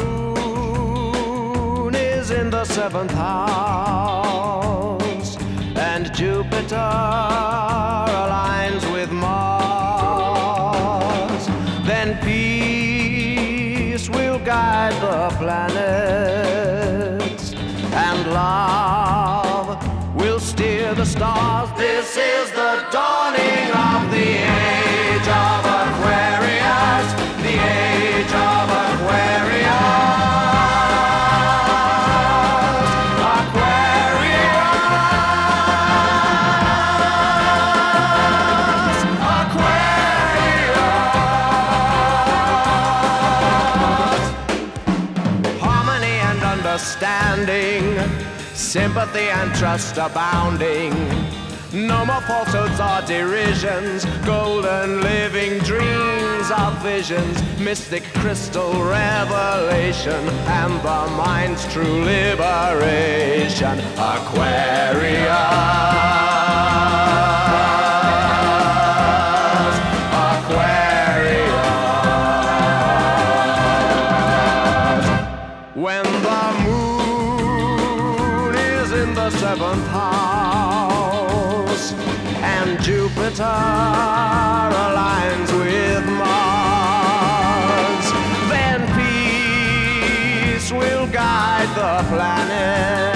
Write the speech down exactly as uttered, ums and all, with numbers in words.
moon is in the seventh house, and Jupiter aligns with Mars, then peace will guide the planets, and love will steer the stars. This is the dawning of the age of Aquarius, the age of Aquarius. Aquarius, Aquarius. Harmony and understanding, sympathy and trust abounding. No more falsehoods or derisions, golden living dreams of visions, mystic crystal revelation, and the mind's true liberation. Aquarius, Aquarius. When the moon is in the seventh house, and Jupiter aligns with Mars, then peace will guide the planet,